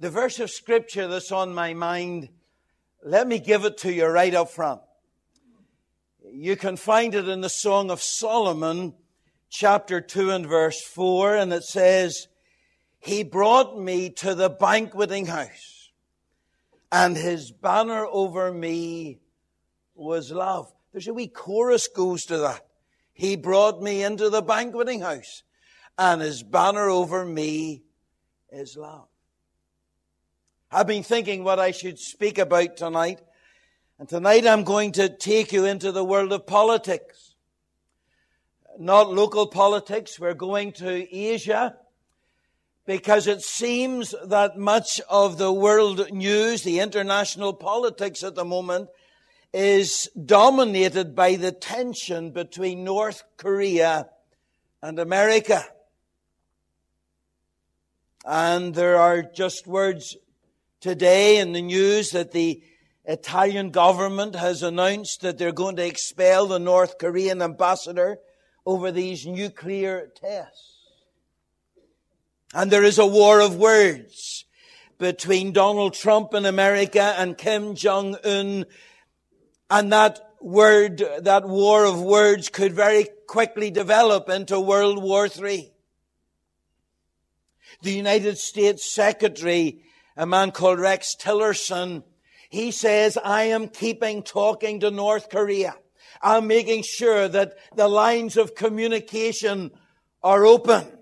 The verse of Scripture that's on my mind, let me give it to you right up front. You can find it in the Song of Solomon, chapter 2 and verse 4, and it says, "He brought me to the banqueting house, and his banner over me was love." There's a wee chorus goes to that. He brought me into the banqueting house, and his banner over me is love. I've been thinking what I should speak about tonight. And tonight I'm going to take you into the world of politics. Not local politics. We're going to Asia. Because it seems that much of the world news, the international politics at the moment, is dominated by the tension between North Korea and America. And there are just words today in the news that the Italian government has announced that they're going to expel the North Korean ambassador over these nuclear tests. And there is a war of words between Donald Trump in America and Kim Jong-un. And that war of words could very quickly develop into World War III. The United States Secretary, a man called Rex Tillerson, he says, "I am keeping talking to North Korea. I'm making sure that the lines of communication are open."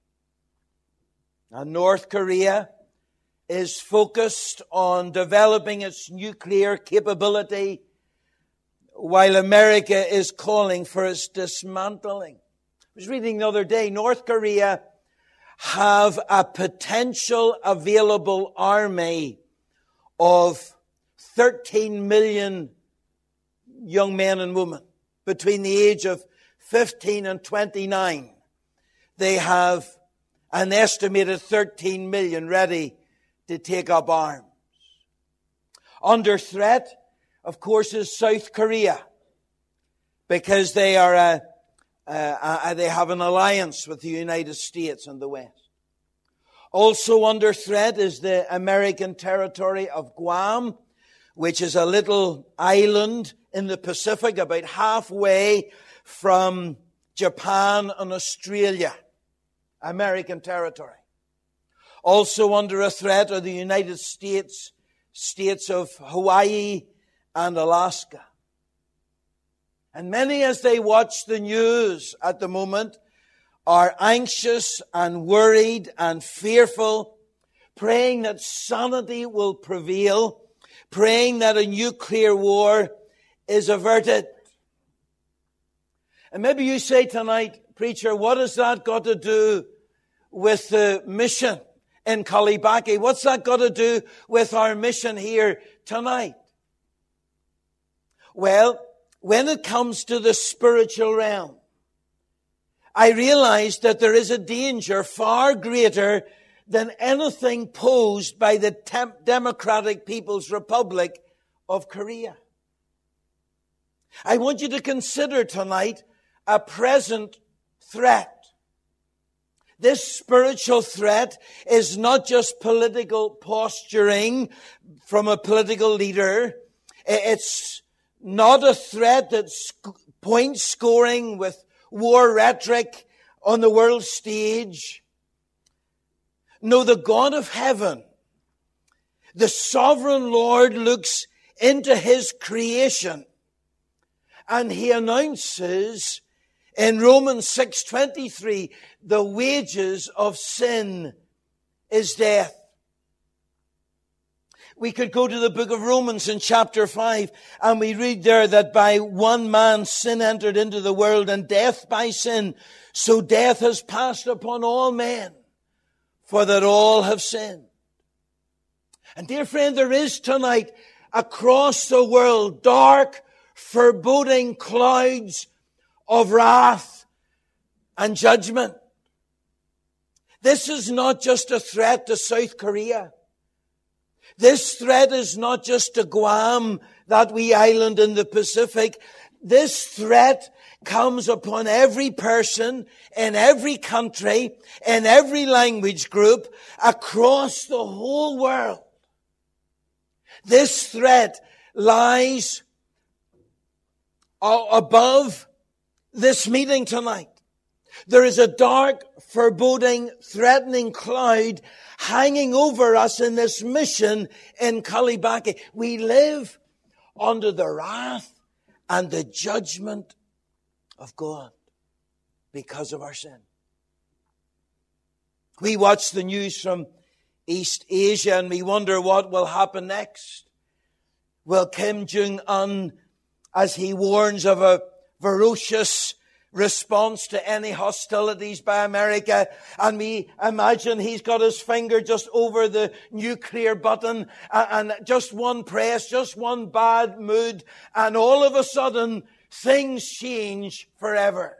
And North Korea is focused on developing its nuclear capability, while America is calling for its dismantling. I was reading the other day, North Korea have a potential available army of 13 million young men and women between the age of 15 and 29. They have an estimated 13 million ready to take up arms. Under threat, of course, is South Korea, because they are they have an alliance with the United States and the West. Also under threat is the American territory of Guam, which is a little island in the Pacific about halfway from Japan and Australia. American territory. Also under a threat are the United States, states of Hawaii and Alaska. And many, as they watch the news at the moment, are anxious and worried and fearful, praying that sanity will prevail, praying that a nuclear war is averted. And maybe you say tonight, "Preacher, what has that got to do with the mission in Kalibaki? What's that got to do with our mission here tonight?" Well, when it comes to the spiritual realm, I realize that there is a danger far greater than anything posed by the Democratic People's Republic of Korea. I want you to consider tonight a present threat. This spiritual threat is not just political posturing from a political leader. It's not a threat that's point scoring with war rhetoric on the world stage. No, the God of heaven, the sovereign Lord, looks into his creation, and he announces in Romans 6:23, the wages of sin is death. We could go to the book of Romans in chapter 5, and we read there that by one man sin entered into the world, and death by sin. So death has passed upon all men, for that all have sinned. And dear friend, there is tonight across the world dark, foreboding clouds of wrath and judgment. This is not just a threat to South Korea. This threat is not just to Guam, that wee island in the Pacific. This threat comes upon every person in every country, in every language group, across the whole world. This threat lies above this meeting tonight. There is a dark, foreboding, threatening cloud hanging over us in this mission in Kalibaki. We live under the wrath and the judgment of God because of our sin. We watch the news from East Asia and we wonder what will happen next. Will Kim Jong-un, as he warns of a ferocious response to any hostilities by America, and we imagine he's got his finger just over the nuclear button, and just one press, just one bad mood, and all of a sudden things change forever.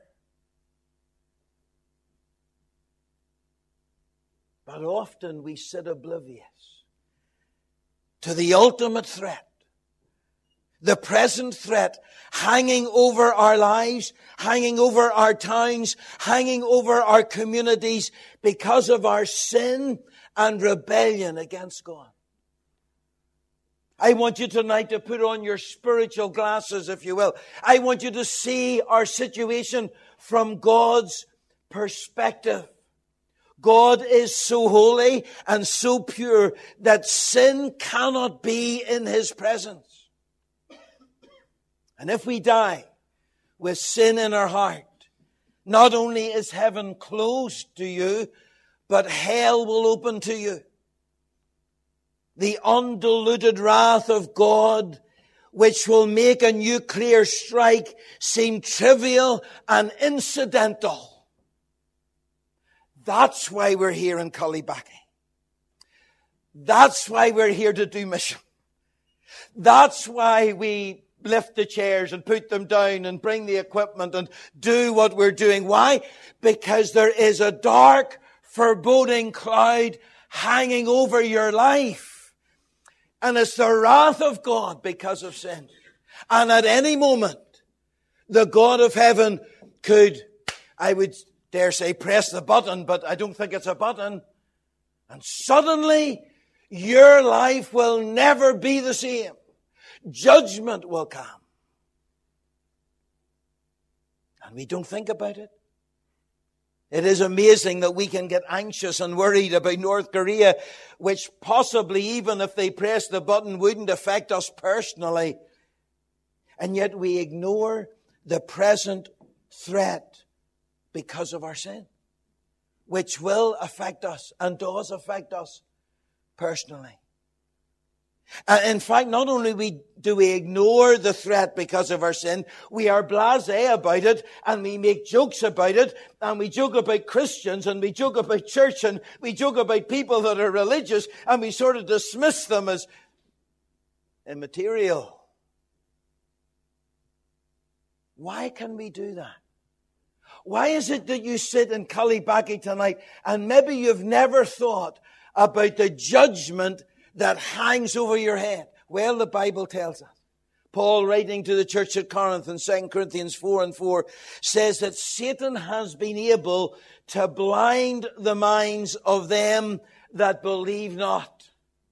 But often we sit oblivious to the ultimate threat, the present threat hanging over our lives, hanging over our towns, hanging over our communities because of our sin and rebellion against God. I want you tonight to put on your spiritual glasses, if you will. I want you to see our situation from God's perspective. God is so holy and so pure that sin cannot be in His presence. And if we die with sin in our heart, not only is heaven closed to you, but hell will open to you. The undiluted wrath of God, which will make a nuclear strike seem trivial and incidental. That's why we're here in Kalibaki. That's why we're here to do mission. That's why we lift the chairs and put them down and bring the equipment and do what we're doing. Why? Because there is a dark, foreboding cloud hanging over your life. And it's the wrath of God because of sin. And at any moment, the God of heaven could, I would dare say, press the button, but I don't think it's a button. And suddenly, your life will never be the same. Judgment will come. And we don't think about it. It is amazing that we can get anxious and worried about North Korea, which possibly, even if they press the button, wouldn't affect us personally. And yet we ignore the present threat because of our sin, which will affect us and does affect us personally. In fact, not only do we ignore the threat because of our sin, we are blasé about it, and we make jokes about it, and we joke about Christians, and we joke about church, and we joke about people that are religious, and we sort of dismiss them as immaterial. Why can we do that? Why is it that you sit in Kalibaki tonight, and maybe you've never thought about the judgment that hangs over your head? Well, the Bible tells us. Paul, writing to the church at Corinth in 2 Corinthians 4:4, says that Satan has been able to blind the minds of them that believe not.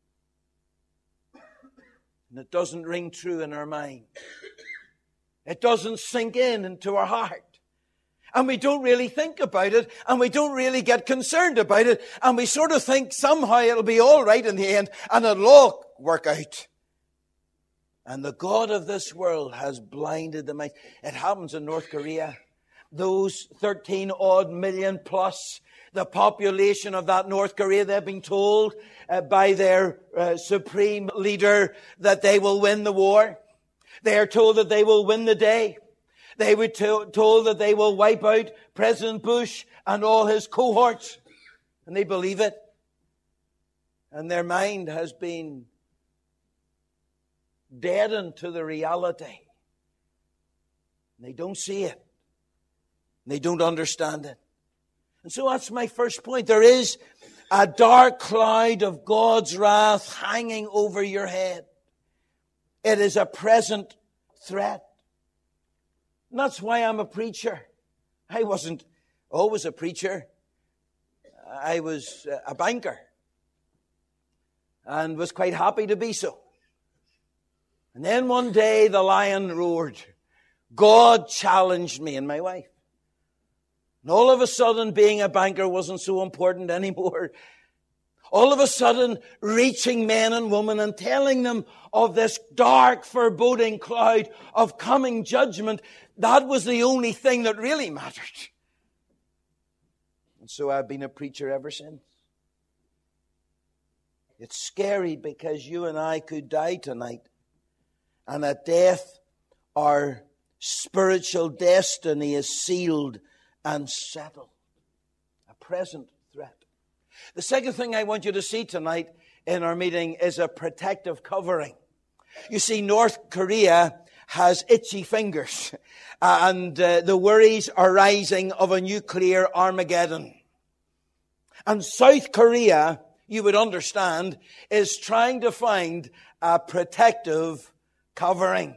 And it doesn't ring true in our mind. It doesn't sink into our heart. And we don't really think about it, and we don't really get concerned about it, and we sort of think somehow it'll be all right in the end, and it'll all work out. And the God of this world has blinded the mind. It happens in North Korea. Those 13 odd million plus, the population of that North Korea, they've been told by their supreme leader that they will win the war. They are told that they will win the day. They were told that they will wipe out President Bush and all his cohorts. And they believe it. And their mind has been deadened to the reality. They don't see it. They don't understand it. And so that's my first point. There is a dark cloud of God's wrath hanging over your head. It is a present threat. And that's why I'm a preacher. I wasn't always a preacher. I was a banker and was quite happy to be so. And then one day the lion roared. God challenged me and my wife. And all of a sudden, being a banker wasn't so important anymore. All of a sudden, reaching men and women and telling them of this dark, foreboding cloud of coming judgment, that was the only thing that really mattered. And so I've been a preacher ever since. It's scary because you and I could die tonight. And at death, our spiritual destiny is sealed and settled. A present threat. The second thing I want you to see tonight in our meeting is a protective covering. You see, North Korea has itchy fingers, and the worries are rising of a nuclear Armageddon. And South Korea, you would understand, is trying to find a protective covering.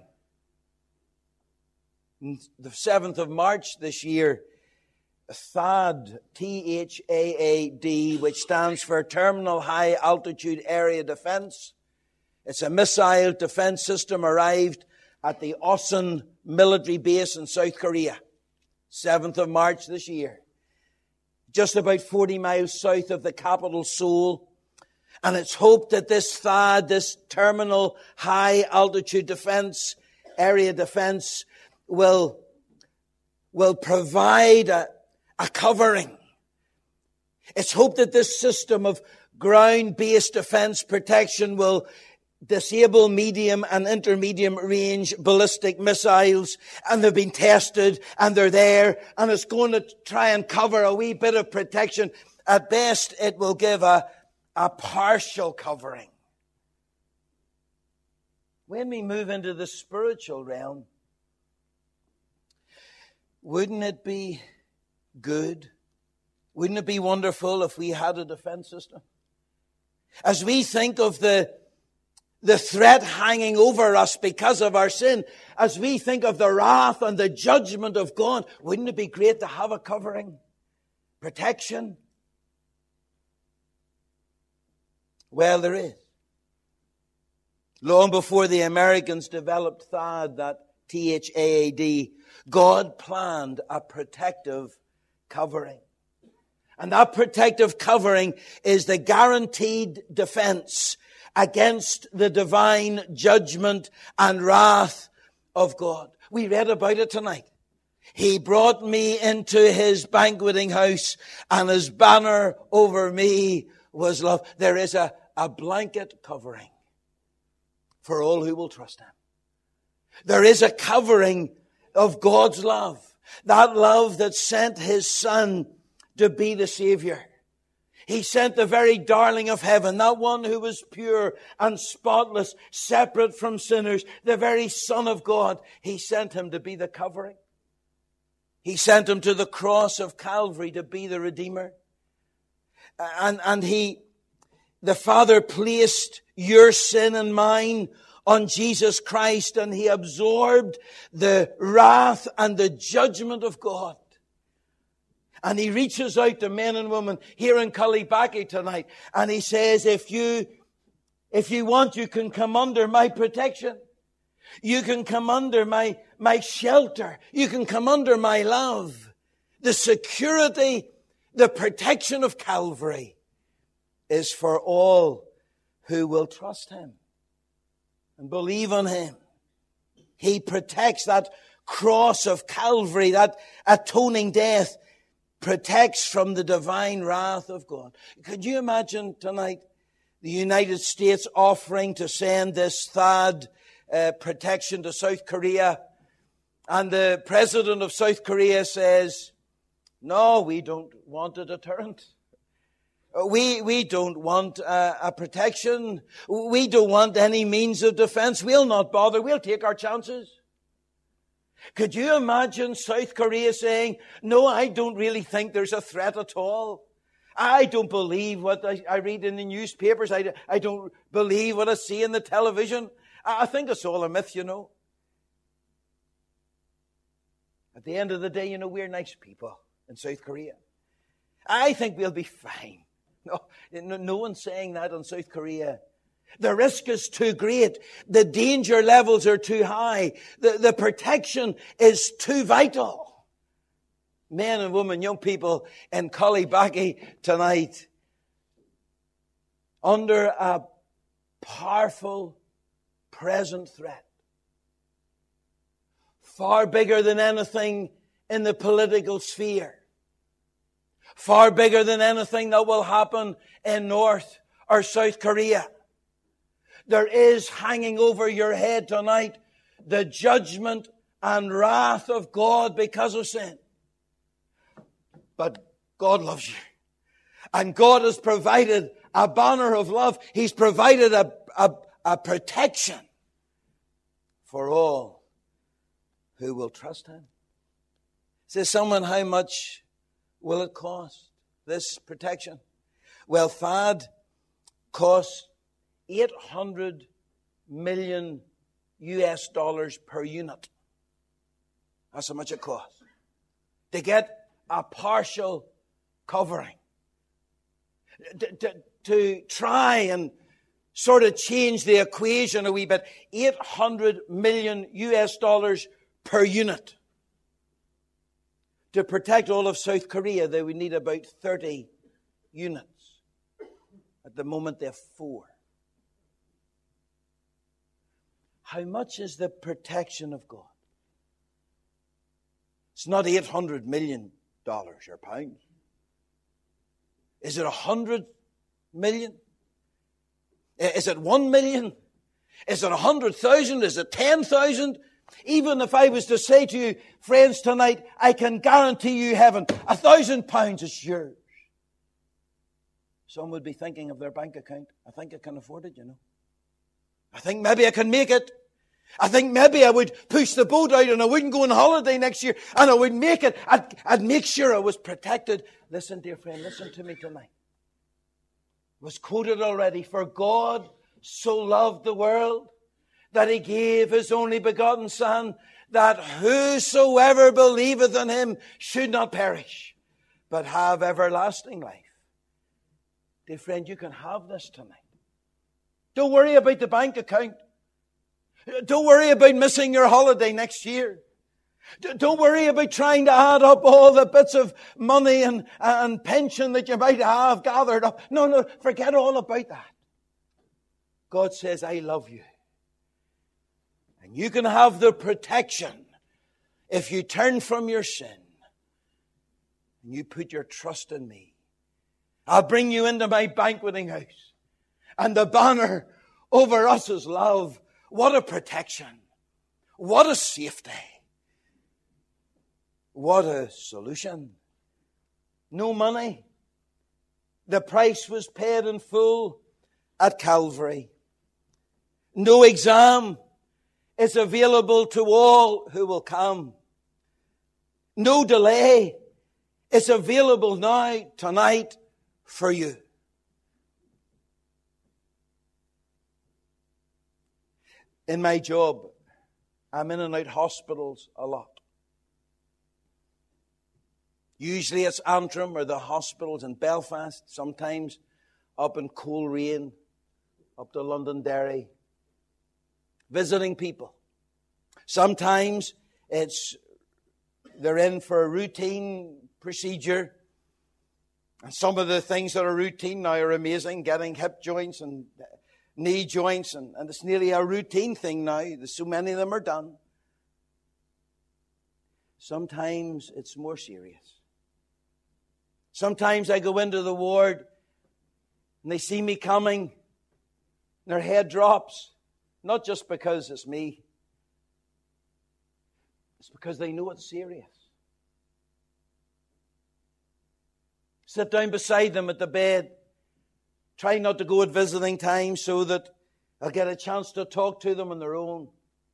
On the 7th of March this year, THAAD, T-H-A-A-D, which stands for Terminal High Altitude Area Defense. It's a missile defense system, arrived at the Osan military base in South Korea. 7th of March this year. Just about 40 miles south of the capital, Seoul. And it's hoped that this THAAD, this Terminal High Altitude Defense, Area Defense, will provide a covering. It's hoped that this system of ground-based defense protection will disable medium and intermediate range ballistic missiles, and they've been tested and they're there, and it's going to try and cover a wee bit of protection. At best, it will give a partial covering. When we move into the spiritual realm, wouldn't it be good? Wouldn't it be wonderful if we had a defense system? As we think of the threat hanging over us because of our sin, as we think of the wrath and the judgment of God, wouldn't it be great to have a covering? Protection? Well, there is. Long before the Americans developed THAAD, that T-H-A-A-D, God planned a protective covering. And that protective covering is the guaranteed defense against the divine judgment and wrath of God. We read about it tonight. He brought me into his banqueting house, and his banner over me was love. There is a blanket covering for all who will trust him. There is a covering of God's love. That love that sent his Son to be the Savior. He sent the very darling of heaven, that one who was pure and spotless, separate from sinners, the very Son of God. He sent him to be the covering. He sent him to the cross of Calvary to be the Redeemer. And the Father placed your sin and mine on Jesus Christ, and he absorbed the wrath and the judgment of God. And he reaches out to men and women here in Cullybackey tonight, and he says, if you want, you can come under my protection. You can come under my shelter. You can come under my love. The security, the protection of Calvary is for all who will trust him and believe on him. He protects. That cross of Calvary, that atoning death, protects from the divine wrath of God. Could you imagine tonight the United States offering to send this THAAD protection to South Korea, and the president of South Korea says, no, we don't want a deterrent. We don't want a protection. We don't want any means of defense. We'll not bother. We'll take our chances. Could you imagine South Korea saying, no, I don't really think there's a threat at all. I don't believe what I read in the newspapers. I don't believe what I see in the television. I think it's all a myth, you know. At the end of the day, we're nice people in South Korea. I think we'll be fine. No one's saying that in South Korea. The risk is too great. The danger levels are too high. The protection is too vital. Men and women, young people in Culibaki tonight, under a powerful present threat. Far bigger than anything in the political sphere. Far bigger than anything that will happen in North or South Korea. There is hanging over your head tonight the judgment and wrath of God because of sin. But God loves you. And God has provided a banner of love. He's provided a protection for all who will trust Him. Says someone, how much will it cost, this protection? Well, THAAD costs $800 million per unit. That's how much it costs to get a partial covering. To try and sort of change the equation a wee bit, $800 million per unit. To protect all of South Korea, they would need about 30 units. At the moment, they have 4. How much is the protection of God? It's not $800 million or pounds. Is it 100 million? Is it 1 million? Is it 100,000? Is it 10,000? Even if I was to say to you, friends, tonight, I can guarantee you heaven, £1,000 is yours. Some would be thinking of their bank account. I think I can afford it, I think maybe I can make it. I think maybe I would push the boat out and I wouldn't go on holiday next year and I would make it. I'd make sure I was protected. Listen, dear friend, listen to me tonight. It was quoted already. For God so loved the world that He gave His only begotten Son, that whosoever believeth in Him should not perish, but have everlasting life. Dear friend, you can have this tonight. Don't worry about the bank account. Don't worry about missing your holiday next year. Don't worry about trying to add up all the bits of money and pension that you might have gathered up. No, forget all about that. God says, I love you. And you can have the protection if you turn from your sin and you put your trust in me. I'll bring you into my banqueting house. And the banner over us is love. What a protection. What a safety. What a solution. No money. The price was paid in full at Calvary. No exam is available to all who will come. No delay is available now, tonight, for you. In my job, I'm in and out hospitals a lot. Usually it's Antrim or the hospitals in Belfast, sometimes up in Coleraine, up to Londonderry, visiting people. Sometimes they're in for a routine procedure. And some of the things that are routine now are amazing, getting hip joints and knee joints, and it's nearly a routine thing now. So many of them are done. Sometimes it's more serious. Sometimes I go into the ward and they see me coming and their head drops. Not just because it's me. It's because they know it's serious. Sit down beside them at the bed. Try not to go at visiting time so that I'll get a chance to talk to them on their own.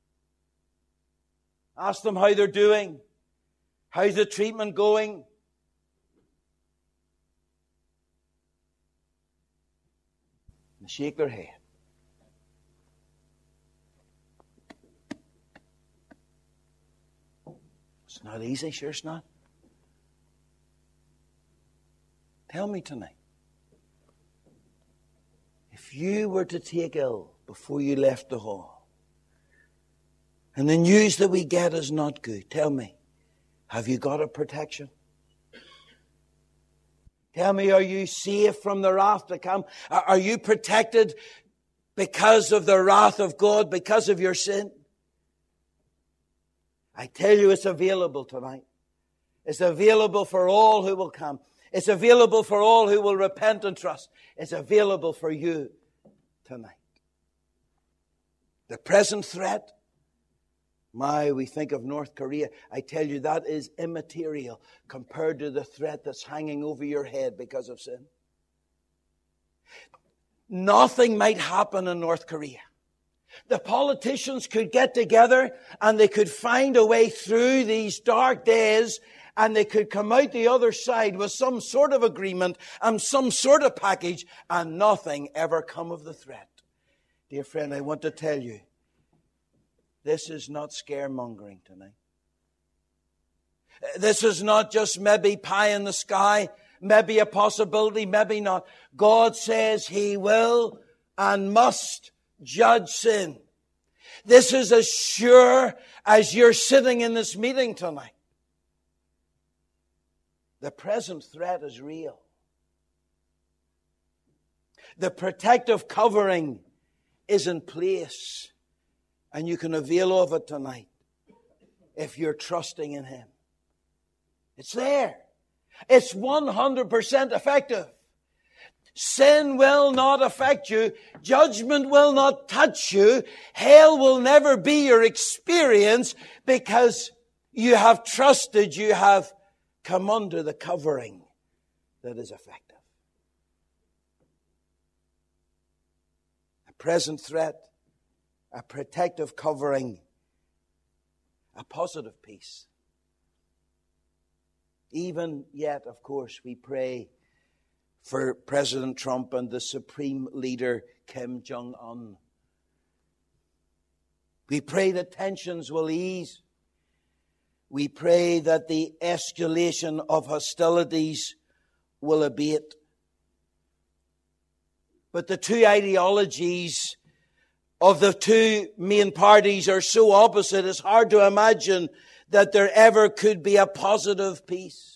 Ask them how they're doing. How's the treatment going? And shake their head. It's not easy, sure it's not. Tell me tonight, if you were to take ill before you left the hall, and the news that we get is not good, tell me, have you got a protection? Tell me, are you safe from the wrath to come? Are you protected because of the wrath of God, because of your sin? I tell you, it's available tonight. It's available for all who will come. It's available for all who will repent and trust. It's available for you tonight. The present threat, we think of North Korea. I tell you, that is immaterial compared to the threat that's hanging over your head because of sin. Nothing might happen in North Korea. The politicians could get together and they could find a way through these dark days, and they could come out the other side with some sort of agreement and some sort of package, and nothing ever come of the threat. Dear friend, I want to tell you, this is not scaremongering tonight. This is not just maybe pie in the sky, maybe a possibility, maybe not. God says He will and must judge sin. This is as sure as you're sitting in this meeting tonight. The present threat is real. The protective covering is in place, and you can avail of it tonight if you're trusting in Him. It's there. It's 100% effective. Sin will not affect you. Judgment will not touch you. Hell will never be your experience, because you have trusted, you have come under the covering that is effective. A present threat, a protective covering, a positive peace. Even yet, of course, we pray for President Trump and the Supreme Leader Kim Jong-un. We pray that tensions will ease. We pray that the escalation of hostilities will abate. But the two ideologies of the two main parties are so opposite, it's hard to imagine that there ever could be a positive peace.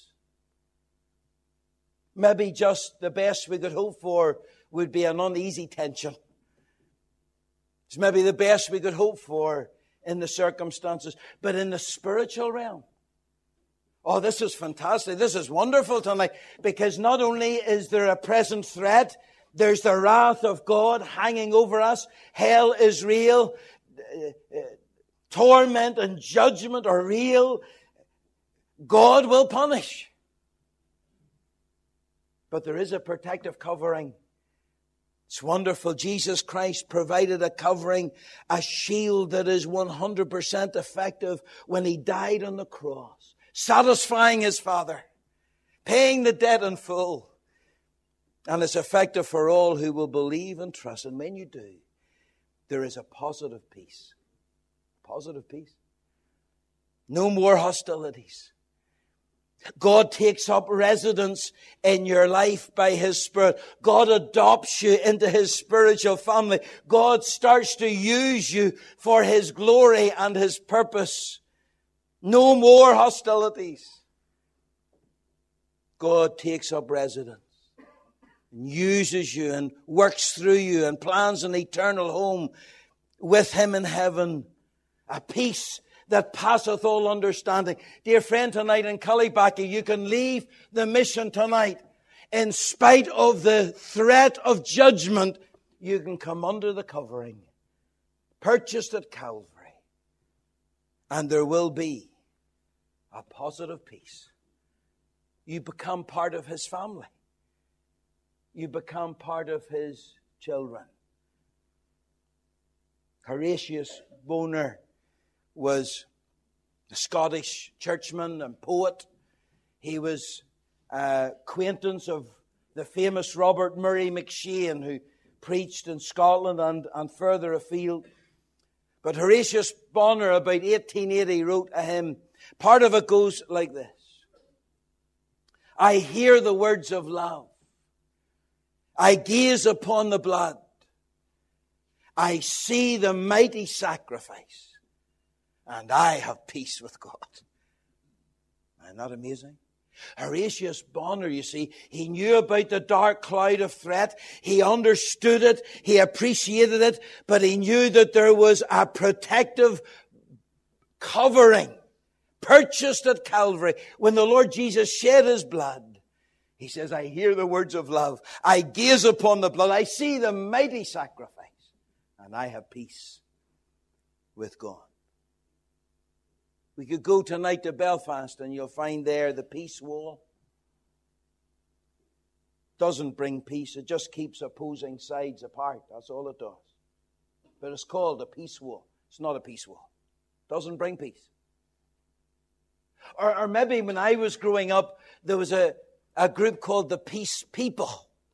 Maybe just the best we could hope for would be an uneasy tension. It's maybe the best we could hope for in the circumstances. But in the spiritual realm, oh, this is fantastic. This is wonderful tonight, because not only is there a present threat, there's the wrath of God hanging over us. Hell is real. Torment and judgment are real. God will punish. But there is a protective covering. It's wonderful. Jesus Christ provided a covering, a shield that is 100% effective when He died on the cross, satisfying His Father, paying the debt in full. And it's effective for all who will believe and trust. And when you do, there is a positive peace. Positive peace. No more hostilities. God takes up residence in your life by His Spirit. God adopts you into His spiritual family. God starts to use you for His glory and His purpose. No more hostilities. God takes up residence and uses you and works through you and plans an eternal home with Him in heaven. A peace that passeth all understanding. Dear friend, tonight in Cullybackey, you can leave the mission tonight. In spite of the threat of judgment, you can come under the covering, purchased at Calvary. And there will be a positive peace. You become part of His family. You become part of His children. Horatius Bonar was a Scottish churchman and poet. He was an acquaintance of the famous Robert Murray McCheyne, who preached in Scotland and further afield. But Horatius Bonar, about 1880, wrote a hymn, Part of it goes like this. I hear the words of love. I gaze upon the blood. I see the mighty sacrifice. And I have peace with God. Isn't that amazing? Horatius Bonar, you see, he knew about the dark cloud of threat. He understood it. He appreciated it. But he knew that there was a protective covering purchased at Calvary. When the Lord Jesus shed his blood, he says, I hear the words of love. I gaze upon the blood. I see the mighty sacrifice. And I have peace with God. We could go tonight to Belfast and you'll find there the peace wall. Doesn't bring peace. It just keeps opposing sides apart. That's all it does. But it's called a peace wall. It's not a peace wall. Doesn't bring peace. Or maybe when I was growing up, there was a group called the Peace People.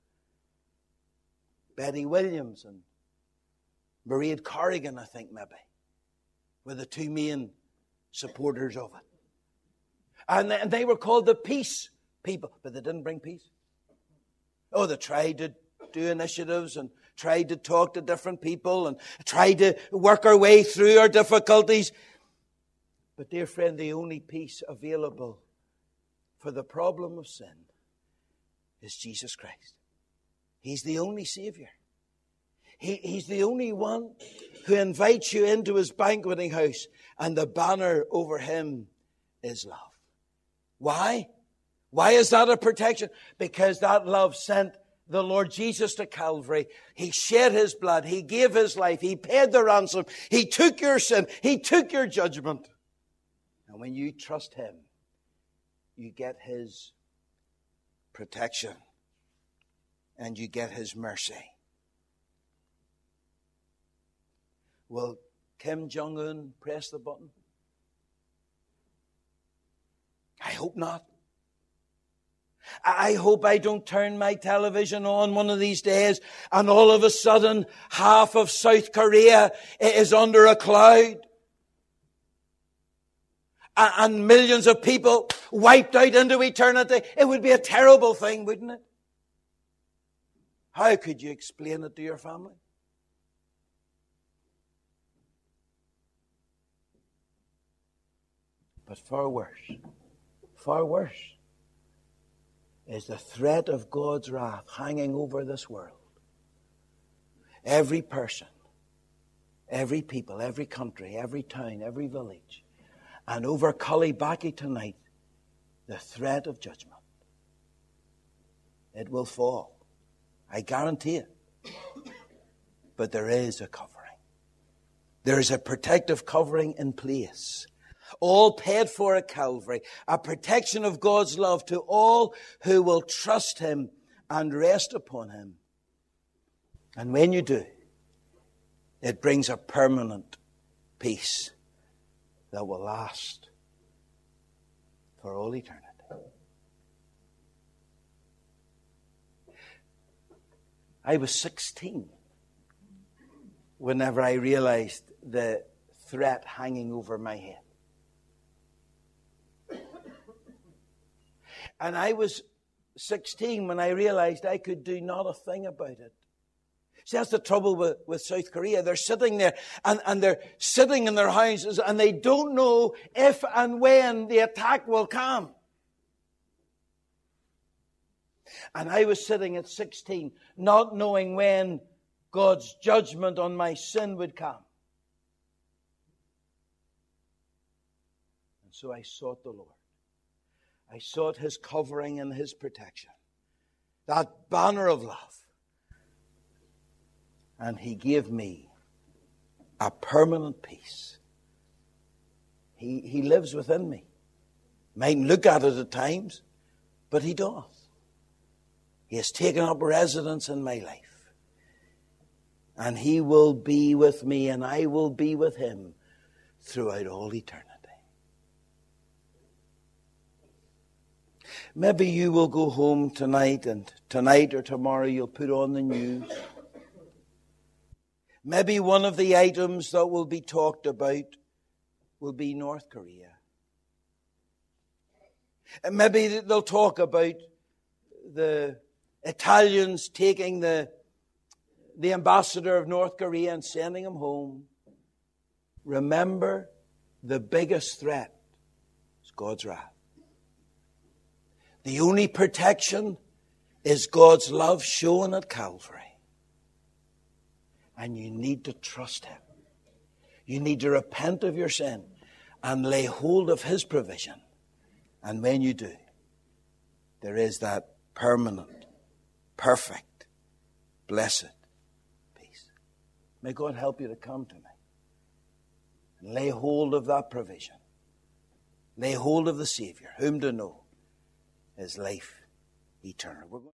Betty Williams and Mairead Corrigan, I think maybe, were the two main supporters of it. And they were called the Peace People, but they didn't bring peace. Oh, they tried to do initiatives and tried to talk to different people and tried to work our way through our difficulties. But dear friend, the only peace available for the problem of sin is Jesus Christ. He's the only Savior. He's the only one who invites you into his banqueting house, and the banner over him is love. Why? Why is that a protection? Because that love sent the Lord Jesus to Calvary. He shed his blood. He gave his life. He paid the ransom. He took your sin. He took your judgment. And when you trust him, you get his protection and you get his mercy. Will Kim Jong-un press the button? I hope not. I hope I don't turn my television on one of these days and all of a sudden half of South Korea is under a cloud. And millions of people wiped out into eternity. It would be a terrible thing, wouldn't it? How could you explain it to your family? But far worse is the threat of God's wrath hanging over this world. Every person, every people, every country, every town, every village, and over Cullybackey tonight, the threat of judgment. It will fall. I guarantee it. But there is a covering. There is a protective covering in place. All paid for at Calvary. A protection of God's love to all who will trust him and rest upon him. And when you do, it brings a permanent peace that will last for all eternity. I was 16 whenever I realized the threat hanging over my head. And I was 16 when I realized I could do not a thing about it. See, that's the trouble with South Korea. They're sitting there and they're sitting in their houses and they don't know if and when the attack will come. And I was sitting at 16 not knowing when God's judgment on my sin would come. And so I sought the Lord. I sought his covering and his protection. That banner of love. And he gave me a permanent peace. He lives within me. Mightn't look at it at times, but he does. He has taken up residence in my life. And he will be with me and I will be with him throughout all eternity. Maybe you will go home tonight and tonight or tomorrow you'll put on the news. Maybe one of the items that will be talked about will be North Korea. And maybe they'll talk about the Italians taking the ambassador of North Korea and sending him home. Remember, the biggest threat is God's wrath. The only protection is God's love shown at Calvary. And you need to trust Him. You need to repent of your sin and lay hold of His provision. And when you do, there is that permanent, perfect, blessed peace. May God help you to come to me and lay hold of that provision. Lay hold of the Savior, whom to know is life eternal.